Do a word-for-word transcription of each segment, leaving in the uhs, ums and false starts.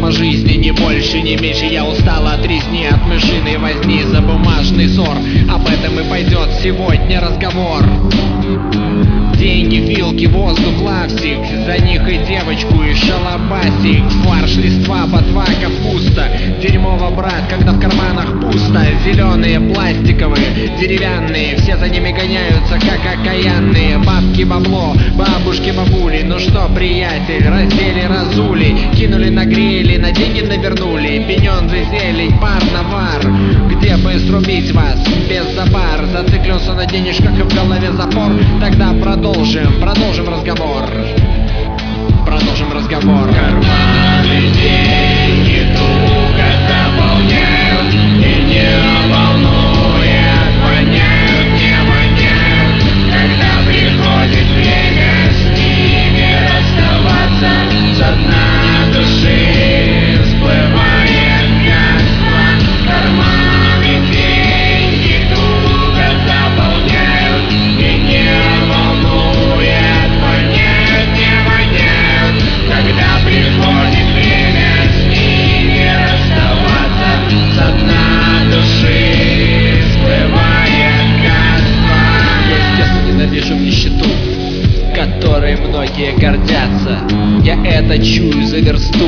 о жизни, ни больше, ни меньше. Я устал от резни, от мышиной возни за бумажный ссор. Об этом и пойдет сегодня разговор. Деньги, вилки, воздух, лавсик, за них и девочку, и шалабасик. Фарш, листва, ботва, капуста, дерьмово, брат, когда в карманах пусто. Зеленые, пластиковые, деревянные, все за ними гоняются, как окаянные. Бабки, бабло, бабушки, бабули, ну что, приятель, раздели, разули, кинули, нагрели, на деньги навернули. Пенёнзы, зелень, пар, навар, где бы срубить вас без запар. Зациклился на денежках и в голове запор. Тогда продолжим, продолжим разговор. Продолжим разговор. Карманы деньги туго заполняют, и не волнует, воняют, не воняют. Когда приходит время с ними расставаться, со дна души всплывает гадство. Карманы деньги туго заполняют, и не волнует, воняют, не воняют. Когда приходит время с ними расставаться, со дна души всплывает гадство. Я с детства ненавижу нищету, которой многие гордятся. Я это чую за версту.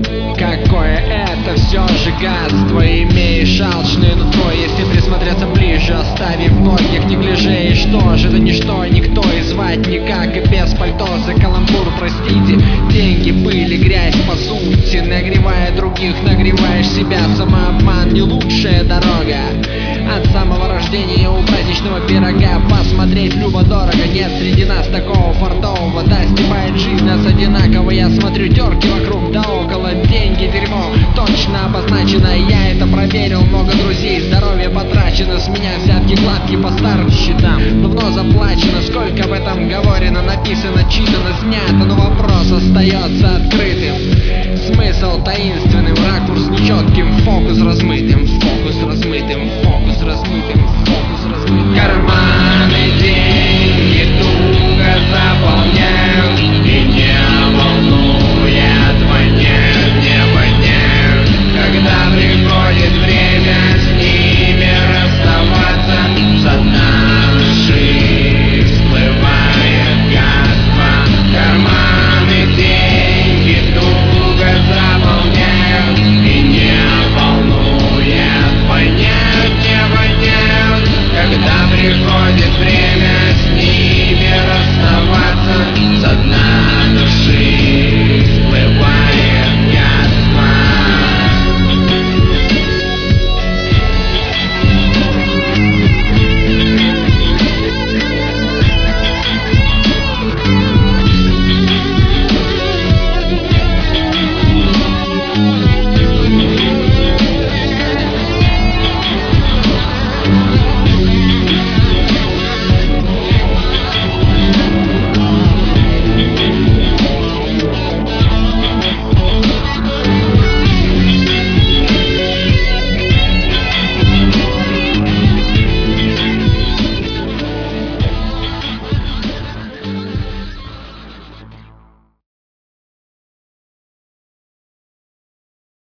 Какое это все же гадство. Имеешь алчное нутро, если присмотреться ближе, оставив многих неглиже. И что же это ничто, никто и звать никак, и без пальто за каламбур, простите. Деньги, пыль, грязь, по сути, нагревая других, нагреваешь себя. Самообман не лучшая дорога. От самого рождения у праздничного пирога посмотреть любо-дорого. Нет среди нас такого фартового, да, стебает жизнь нас одинаково. Я смотрю терки вокруг да около. Деньги, дерьмо, точно обозначено. Я это проверил, много друзей, здоровье потрачено. С меня взятки гладкие по старым счетам, давно заплачено. Сколько в этом говорено, написано, читано, снято, но вопрос остается открытым. Смысл таинственным, ракурс нечетким, фокус размытым.